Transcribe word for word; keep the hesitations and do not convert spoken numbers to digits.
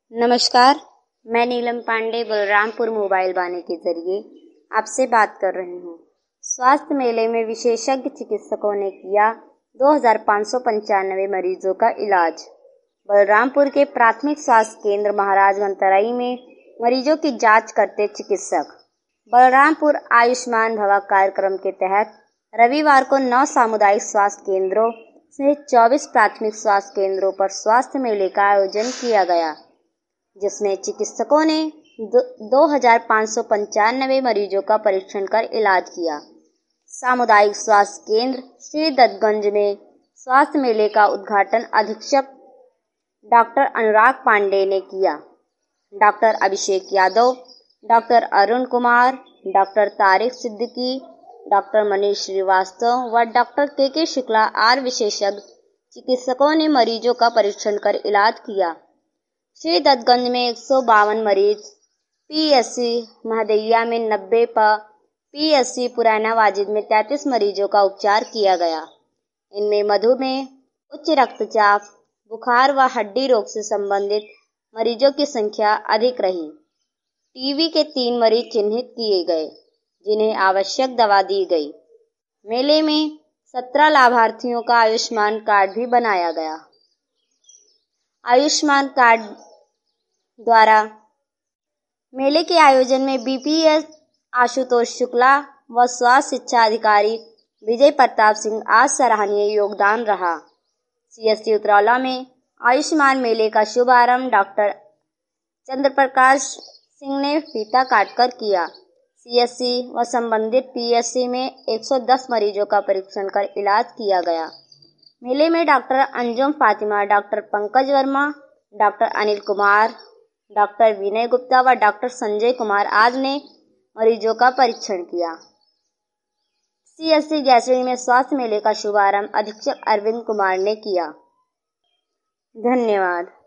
नमस्कार, मैं नीलम पांडे बलरामपुर मोबाइल बाने के जरिए आपसे बात कर रही हूँ। स्वास्थ्य मेले में विशेषज्ञ चिकित्सकों ने किया दो हज़ार पाँच सौ पंचानवे मरीजों का इलाज। बलरामपुर के प्राथमिक स्वास्थ्य केंद्र महाराज मंतराई में मरीजों की जांच करते चिकित्सक। बलरामपुर आयुष्मान भवा कार्यक्रम के तहत रविवार को नौ सामुदायिक स्वास्थ्य केंद्रों से चौबीस प्राथमिक स्वास्थ्य केंद्रों पर स्वास्थ्य मेले का आयोजन किया गया, जिसमें चिकित्सकों ने दो हज़ार पाँच सौ पंचानवे मरीजों का परीक्षण कर इलाज किया। सामुदायिक स्वास्थ्य केंद्र श्री दत्तगंज में स्वास्थ्य मेले का उद्घाटन अधीक्षक डॉक्टर अनुराग पांडे ने किया। Doctor Abhishek Yadav, doctor Arun Kumar, doctor Tariq Siddiqui, doctor Manish Srivastava व डॉक्टर के के शुक्ला आर विशेषज्ञ चिकित्सकों ने मरीजों का परीक्षण कर इलाज किया। श्री दत्तगंज में एक सौ बावन मरीज, पीएससी महदैया में नब्बे प पीएससी पुराना वाजिद में तैंतीस मरीजों का उपचार किया गया। इनमें मधुमेह, उच्च रक्तचाप, बुखार व हड्डी रोग से संबंधित मरीजों की संख्या अधिक रही। टीबी के तीन मरीज चिन्हित किए गए, जिन्हें आवश्यक दवा दी गई। मेले में सत्रह लाभार्थियों का आयुष्मान कार्ड भी बनाया गया। आयुष्मान कार्ड द्वारा मेले के आयोजन में बीपीएस आशुतोष शुक्ला व स्वास्थ्य शिक्षा अधिकारी विजय प्रताप सिंह आज सराहनीय योगदान रहा। सीएससी उतरौला में आयुष्मान मेले का शुभारंभ डॉक्टर चंद्रप्रकाश सिंह ने फीता काटकर किया। सीएससी व संबंधित पीएससी में एक सौ दस मरीजों का परीक्षण कर इलाज किया गया। मेले में doctor Anjum Fatima, doctor Pankaj Verma, doctor Anil Kumar, doctor Vinay Gupta व डॉक्टर संजय कुमार आदि ने मरीजों का परीक्षण किया। सीएससी गैसड़ी में स्वास्थ्य मेले का शुभारंभ अधीक्षक अरविंद कुमार ने किया। धन्यवाद।